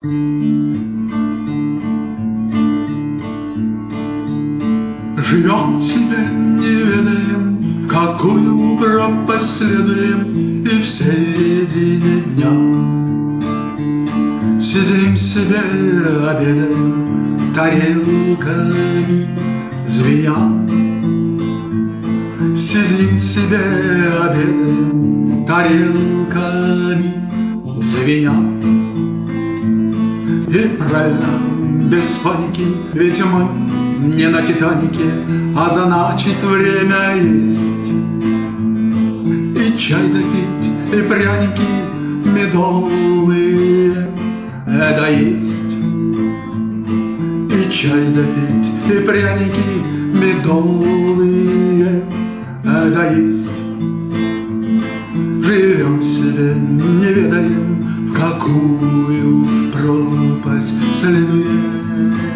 Живем себе, не ведаем, в какую пропасть следуем, и в середине дня сидим себе, обедаем тарелками звеня. Сидим себе, обедаем тарелками звеня. И правильно, без паники, ведь мы не на Титанике, а значит время есть. И чай допить, и пряники медовые, это есть. И чай допить, и пряники медовые, это есть. Живем себе, не ведаем, в какую пропасть следуем.